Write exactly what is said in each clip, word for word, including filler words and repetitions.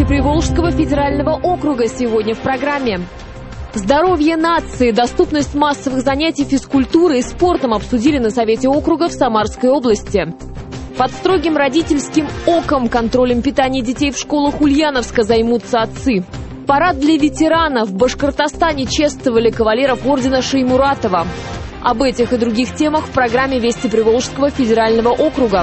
Приволжского федерального округа сегодня в программе. Здоровье нации, доступность массовых занятий физкультурой и спортом обсудили на Совете округа в Самарской области. Под строгим родительским оком контролем питания детей в школах Ульяновска займутся отцы. Парад для ветеранов. В Башкортостане чествовали кавалеров ордена Шеймуратова. Об этих и других темах в программе «Вести Приволжского федерального округа».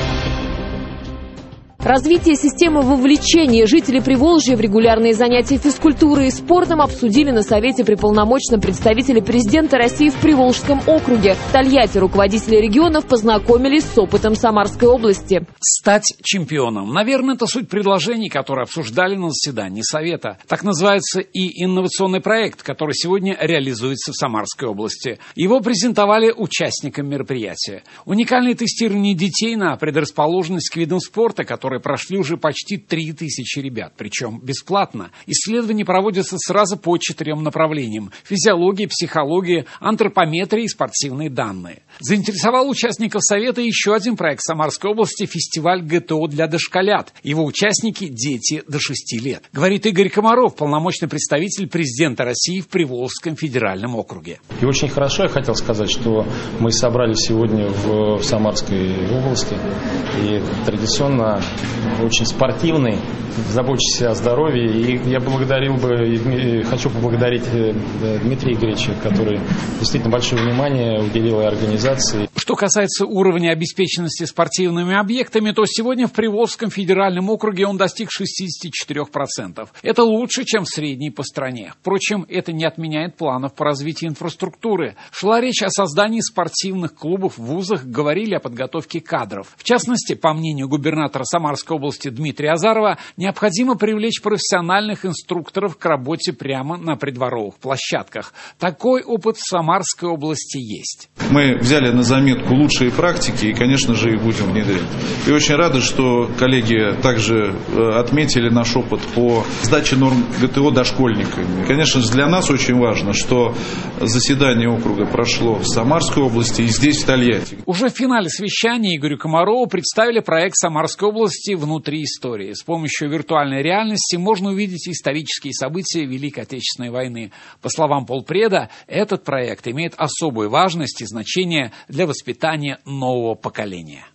Развитие системы вовлечения жителей Приволжья в регулярные занятия физкультурой и спортом обсудили на Совете при полномочном представителе президента России в Приволжском округе. В Тольятти руководители регионов познакомились с опытом Самарской области. Стать чемпионом. Наверное, это суть предложений, которые обсуждали на заседании Совета. Так называется и инновационный проект, который сегодня реализуется в Самарской области. Его презентовали участникам мероприятия. Уникальное тестирование детей на предрасположенность к видам спорта, которые прошли уже почти три тысячи ребят, причем бесплатно. Исследования проводятся сразу по четырем направлениям: физиология, психология, антропометрия и спортивные данные. Заинтересовал участников Совета еще один проект Самарской области — фестиваль ГТО для дошколят. Его участники — дети до шести лет. Говорит Игорь Комаров, полномочный представитель президента России в Приволжском федеральном округе. И очень хорошо я хотел сказать, что мы собрались сегодня в, в Самарской области, и традиционно очень спортивный, заботящийся о здоровье. И я благодарил бы, и хочу поблагодарить Дмитрия Игоревича, который действительно большое внимание уделил и организации. Что касается уровня обеспеченности спортивными объектами, то сегодня в Приволжском федеральном округе он достиг шестьдесят четыре процента. Это лучше, чем в средней по стране. Впрочем, это не отменяет планов по развитию инфраструктуры. Шла речь о создании спортивных клубов в вузах, говорили о подготовке кадров. В частности, по мнению губернатора Самарской области Дмитрия Азарова, необходимо привлечь профессиональных инструкторов к работе прямо на придворовых площадках. Такой опыт в Самарской области есть. Мы взяли на заметку лучшие практики и, конечно же, их будем внедрять. И очень рады, что коллеги также отметили наш опыт по сдаче норм ГТО дошкольниками. Конечно же, для нас очень важно, что заседание округа прошло в Самарской области и здесь, в Тольятти. Уже в финале совещания Игорю Комарову представили проект Самарской области «Внутри истории». С помощью виртуальной реальности можно увидеть исторические события Великой Отечественной войны. По словам полпреда, этот проект имеет особую важность и значение для воспитания нового поколения.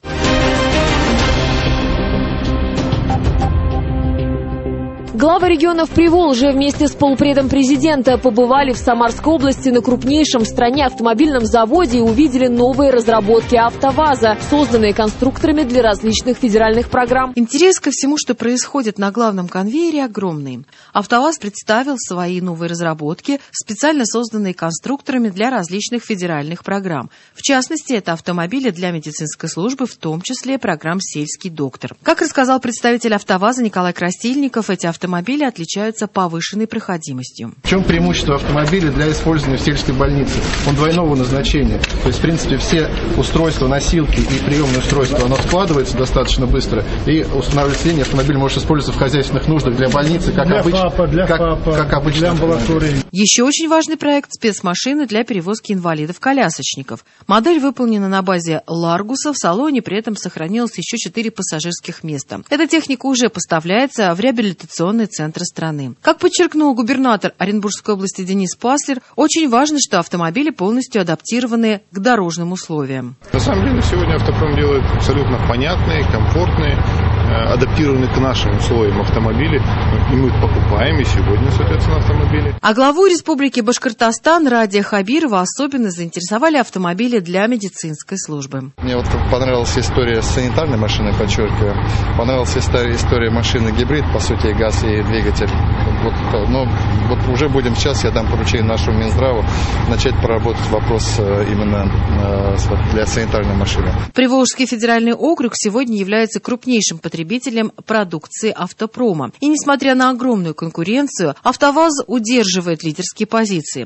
Главы регионов Приволжья вместе с полпредом президента побывали в Самарской области на крупнейшем в стране автомобильном заводе и увидели новые разработки АвтоВАЗа, созданные конструкторами для различных федеральных программ. Интерес ко всему, что происходит на главном конвейере, огромный. АвтоВАЗ представил свои новые разработки, специально созданные конструкторами для различных федеральных программ. В частности, это автомобили для медицинской службы, в том числе программ «Сельский доктор». Как рассказал представитель АвтоВАЗа Николай Крастильников, эти автомобили Автомобили отличаются повышенной проходимостью. В чем преимущество автомобиля для использования в сельской больнице? Он двойного назначения. То есть, в принципе, все устройства, носилки и приемные устройства, оно складывается достаточно быстро. И устанавливание автомобиля может использоваться в хозяйственных нуждах для больницы, как, для обыч... ФАПа, для как, ФАПа, как обычно. Для амбулатории. Еще очень важный проект — спецмашины для перевозки инвалидов-колясочников. Модель выполнена на базе Ларгуса. В салоне при этом сохранилось еще четыре пассажирских места. Эта техника уже поставляется в реабилитационные центры страны. Как подчеркнул губернатор Оренбургской области Денис Паслер, очень важно, что автомобили полностью адаптированы к дорожным условиям. На самом деле сегодня автопром делает абсолютно понятные, комфортные, адаптированные к нашим условиям автомобили. И мы покупаем и сегодня, соответственно, автомобили. А главу Республики Башкортостан Радия Хабирова особенно заинтересовали автомобили для медицинской службы. Мне вот понравилась история с санитарной машиной, подчеркиваю. Понравилась история, история машины гибрид, по сути, газ и двигатель. Вот, но вот уже будем сейчас, я дам поручение нашему Минздраву, начать проработать вопрос именно для санитарной машины. Приволжский федеральный округ сегодня является крупнейшим потребителем продукции автопрома. И несмотря на огромную конкуренцию, АвтоВАЗ удерживает лидерские позиции.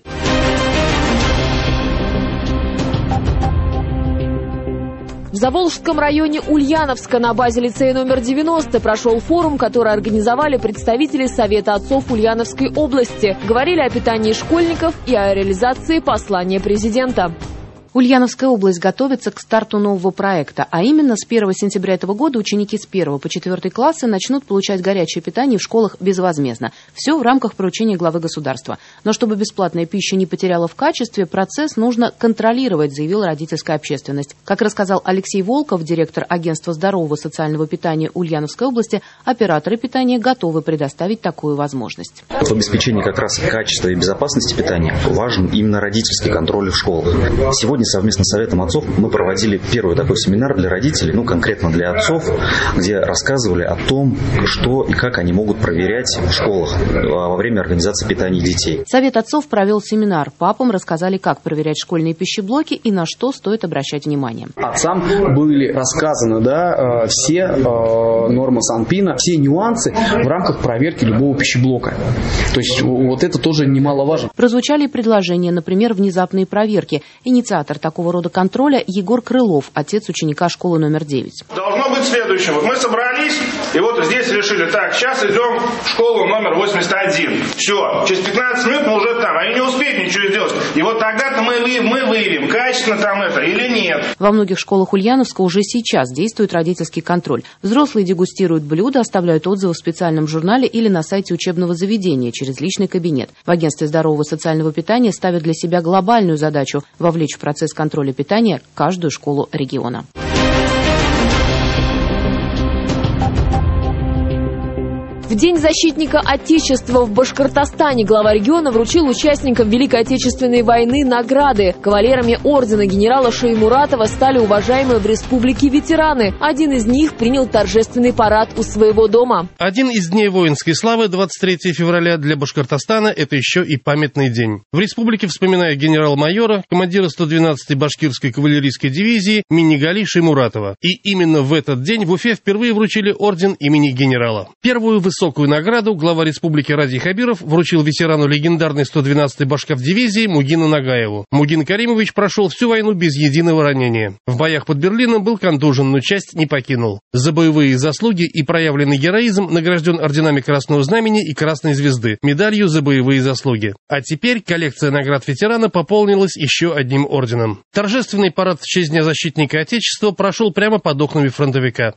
В Заволжском районе Ульяновска на базе лицея номер девяносто прошел форум, который организовали представители Совета отцов Ульяновской области. Говорили о питании школьников и о реализации послания президента. Ульяновская область готовится к старту нового проекта, а именно с первого сентября этого года ученики с первого по четвертый классы начнут получать горячее питание в школах безвозмездно. Все в рамках поручения главы государства. Но чтобы бесплатная пища не потеряла в качестве, процесс нужно контролировать, заявила родительская общественность. Как рассказал Алексей Волков, директор агентства здорового социального питания Ульяновской области, операторы питания готовы предоставить такую возможность. В обеспечении как раз качества и безопасности питания важен именно родительский контроль в школах. Сегодня совместно с Советом отцов мы проводили первый такой семинар для родителей, ну конкретно для отцов, где рассказывали о том, что и как они могут проверять в школах во время организации питания детей. Совет отцов провел семинар. Папам рассказали, как проверять школьные пищеблоки и на что стоит обращать внимание. Отцам были рассказаны да, все нормы Санпина, все нюансы в рамках проверки любого пищеблока. То есть вот это тоже немаловажно. Прозвучали предложения, например, внезапные проверки. Инициатор такого рода контроля Егор Крылов, отец ученика школы номер девять. Должно быть следующее. Вот мы собрались, и вот здесь решили, так, сейчас идем в школу номер восемьдесят один. Все, через пятнадцать минут мы уже там, они не успеют ничего сделать. И вот тогда-то мы, мы выявим, качественно там это или нет. Во многих школах Ульяновска уже сейчас действует родительский контроль. Взрослые дегустируют блюда, оставляют отзывы в специальном журнале или на сайте учебного заведения через личный кабинет. В агентстве здорового социального питания ставят для себя глобальную задачу – вовлечь в процесс контроля питания каждую школу региона. В День защитника Отечества в Башкортостане глава региона вручил участникам Великой Отечественной войны награды. Кавалерами ордена генерала Шаймуратова стали уважаемые в республике ветераны. Один из них принял торжественный парад у своего дома. Один из дней воинской славы, двадцать третьего февраля, для Башкортостана – это еще и памятный день. В республике вспоминают генерал-майора, командира сто двенадцатой башкирской кавалерийской дивизии Минигали Шаймуратова. И именно в этот день в Уфе впервые вручили орден имени генерала. Первую высокую Высокую награду глава республики Радий Хабиров вручил ветерану легендарной сто двенадцатой башкавдивизии Мугину Нагаеву. Мугин Каримович прошел всю войну без единого ранения. В боях под Берлином был контужен, но часть не покинул. За боевые заслуги и проявленный героизм награжден орденами Красного Знамени и Красной Звезды, медалью за боевые заслуги. А теперь коллекция наград ветерана пополнилась еще одним орденом. Торжественный парад в честь Дня защитника Отечества прошел прямо под окнами фронтовика.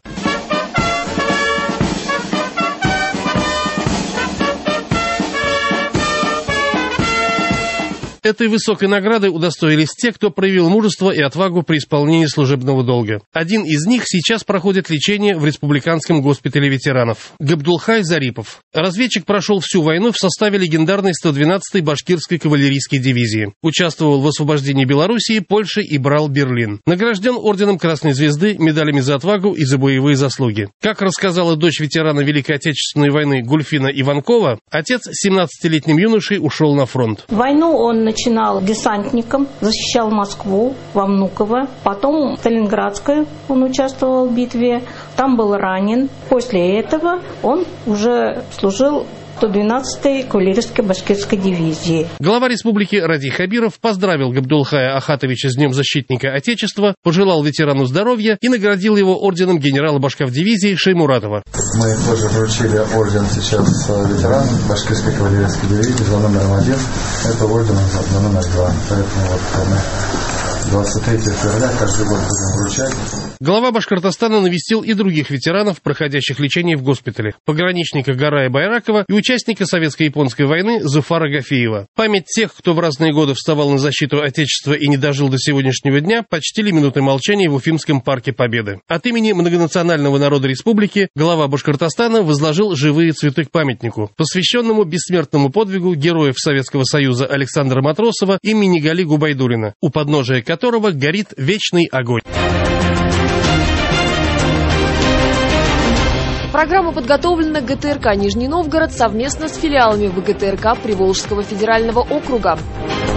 Этой высокой награды удостоились те, кто проявил мужество и отвагу при исполнении служебного долга. Один из них сейчас проходит лечение в республиканском госпитале ветеранов. Габдулхай Зарипов. Разведчик прошел всю войну в составе легендарной сто двенадцатой башкирской кавалерийской дивизии. Участвовал в освобождении Белоруссии, Польши и брал Берлин. Награжден орденом Красной Звезды, медалями за отвагу и за боевые заслуги. Как рассказала дочь ветерана Великой Отечественной войны Гульфина Иванкова, отец семнадцатилетним юношей ушел на фронт. Войну он начинал десантником, защищал Москву, во Внуково. Потом в Сталинградской он участвовал в битве, там был ранен. После этого он уже служил в сто двенадцатой кавалерийской башкирской дивизии. Глава республики Радий Хабиров поздравил Габдулхая Ахатовича с Днем защитника Отечества, пожелал ветерану здоровья и наградил его орденом генерала башкавдивизии Шаймуратова. Мы тоже вручили орден сейчас ветерану башкирской кавалерийской дивизии за номером один. Это орден за номер два. Поэтому вот мы двадцать третьего февраля каждый год будем вручать. Глава Башкортостана навестил и других ветеранов, проходящих лечение в госпитале. Пограничника Гарая Байракова и участника Советско-японской войны Зуфара Гафиева. Память тех, кто в разные годы вставал на защиту Отечества и не дожил до сегодняшнего дня, почтили минутой молчания в Уфимском парке Победы. От имени многонационального народа республики глава Башкортостана возложил живые цветы к памятнику, посвященному бессмертному подвигу героев Советского Союза Александра Матросова и Минигали Губайдуллина, у подножия которого горит вечный огонь. Программа подготовлена ГТРК «Нижний Новгород» совместно с филиалами ВГТРК Приволжского федерального округа.